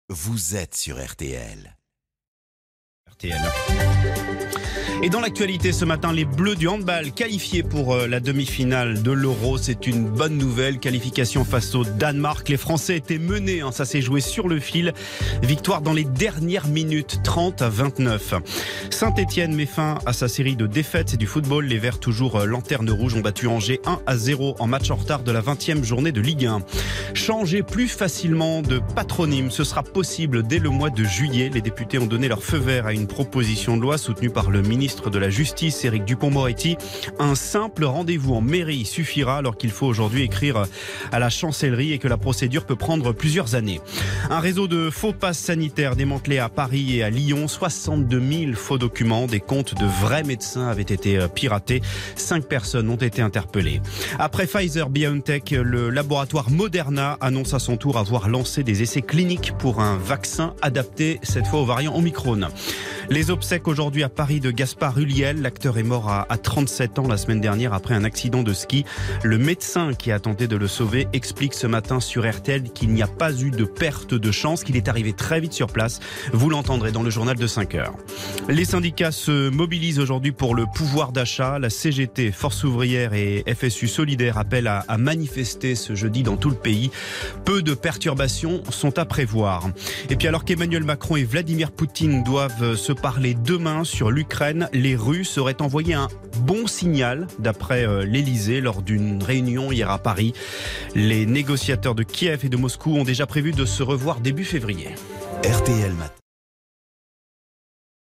Vous êtes sur RTL. RTL. Et dans l'actualité ce matin, les Bleus du handball qualifiés pour la demi-finale de l'Euro. C'est une bonne nouvelle. Qualification face au Danemark. Les Français étaient menés, ça s'est joué sur le fil. Victoire dans les dernières minutes, 30-29. Saint-Etienne met fin à sa série de défaites. C'est du football. Les Verts, toujours lanterne rouge, ont battu Angers 1-0 en match en retard de la 20e journée de Ligue 1. Changer plus facilement de patronyme, ce sera possible dès le mois de juillet. Les députés ont donné leur feu vert à une proposition de loi soutenue par le ministre de la Justice, Éric Dupond-Moretti. Un simple rendez-vous en mairie suffira alors qu'il faut aujourd'hui écrire à la chancellerie et que la procédure peut prendre plusieurs années. Un réseau de faux passes sanitaires démantelé à Paris et à Lyon. 62 000 faux documents. Des comptes de vrais médecins avaient été piratés. 5 personnes ont été interpellées. Après Pfizer-BioNTech, le laboratoire Moderna annonce à son tour avoir lancé des essais cliniques pour un vaccin adapté cette fois au variant Omicron. Les obsèques aujourd'hui à Paris de Gaspard Ulliel. L'acteur est mort à 37 ans la semaine dernière après un accident de ski. Le médecin qui a tenté de le sauver explique ce matin sur RTL qu'il n'y a pas eu de perte de chance, qu'il est arrivé très vite sur place. Vous l'entendrez dans le journal de 5 heures. Les syndicats se mobilisent aujourd'hui pour le pouvoir d'achat. La CGT, Force ouvrière et FSU Solidaire appellent à manifester ce jeudi dans tout le pays. Peu de perturbations sont à prévoir. Et puis alors qu'Emmanuel Macron et Vladimir Poutine doivent se parler demain sur l'Ukraine, les Russes auraient envoyé un bon signal d'après l'Elysée lors d'une réunion hier à Paris. Les négociateurs de Kiev et de Moscou ont déjà prévu de se revoir début février. RTL Matin.